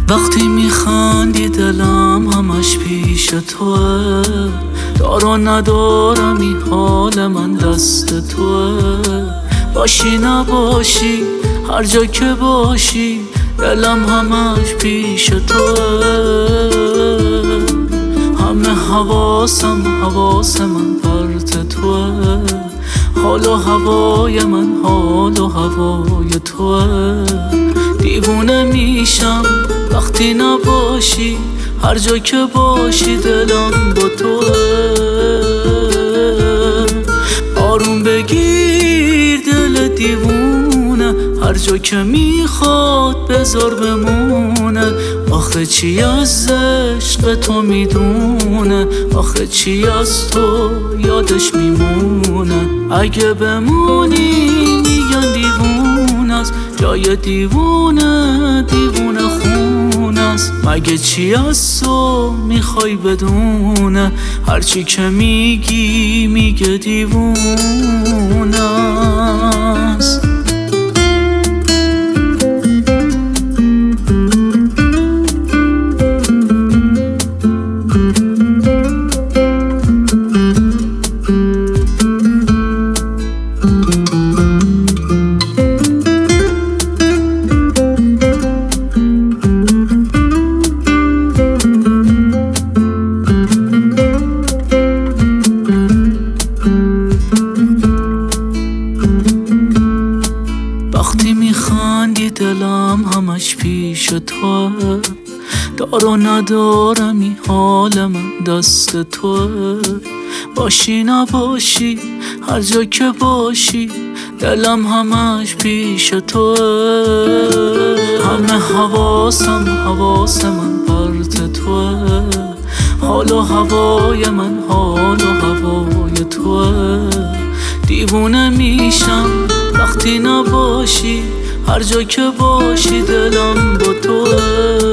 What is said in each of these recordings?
وقتی میخندی دلم همش پیش توه، دار و ندارم این حال من دست توه. باشی نباشی هر جا که باشی دلم همش پیش توه. همه حواس من پرت توه، حال و هوای من حال و هوای توه. دیوونه میشم وقتی نباشی، هر جا که باشی دلم با توه. آروم بگیر دل دیوونه، هر جا که میخواد بذار بمونه. آخه چی از عشق تو میدونه، آخه چی از تو یادش میمونه. اگه بمونی میگن دیوونه است، جای دیوونه دیوونه خونه است. مگه چی از تو میخوای بدونه، هرچی که میگی میگه دیوونه است. وقتی میخندی دلم همش پیش توه، دار و ندارم این حال من دست توه. باشی نباشی هر جا که باشی دلم همش پیش توه. همه حواس من پرت توه، حال و هوای من حال و هوای توه. دیوونه میشم وقتی نباشی، هر جا که باشی دلم با توه.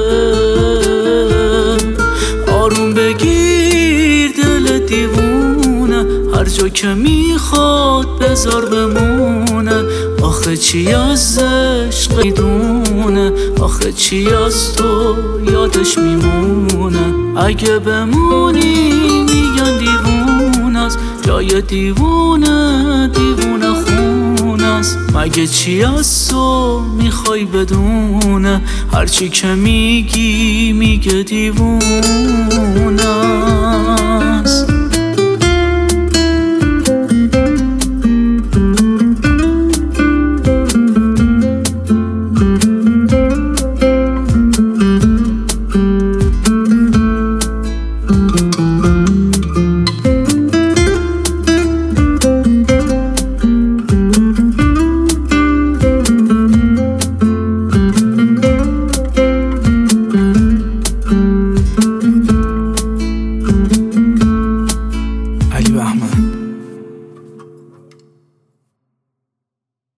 آروم بگیر دل دیوونه، هر جا که میخواد بذار بمونه. آخه چی از عشق میدونه، آخه چی از تو یادش میمونه. اگه بمونی میگن دیوونه است، جای دیوونه دیوونه خونه است. مگه چی از تو میخوای بدونه، هرچی که میگی میگه دیوونه است.